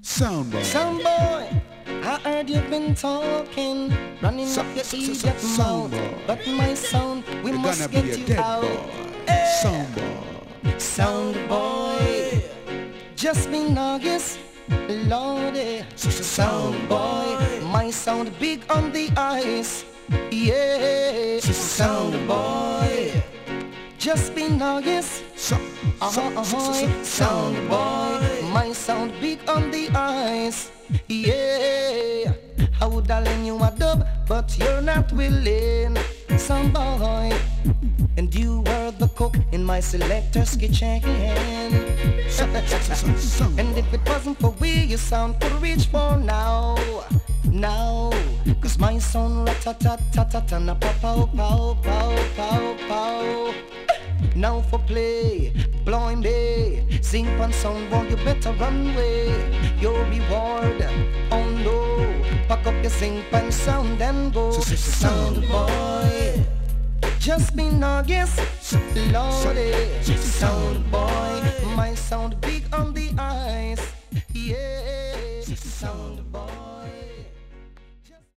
Sound boy. Sound boy, I heard you've been talking, running up your idiot mouth. But my sound, we must get you out. Sound boy. Sound boy, just be nuggets, lordy. Sound boy, my sound big on the ice. Yeah, sound boy, just be nuggets. Sound boy, my sound big on the ice. Yeah, I would have lend you a dub, but you're not willing. Sound boy, and you were the cook in my selector's kitchen. And if it wasn't for we, your sound could reach for now. Cause my sound rat-a-tat-tat-tat and a pow-pow-pow-pow-pow. Now for play, blowing bay, sing pan sound boy, you better run away. Your reward, oh no, pack up your sing pan sound and go. Sound boy, just be nuggets, lordy. Sound boy, my sound big on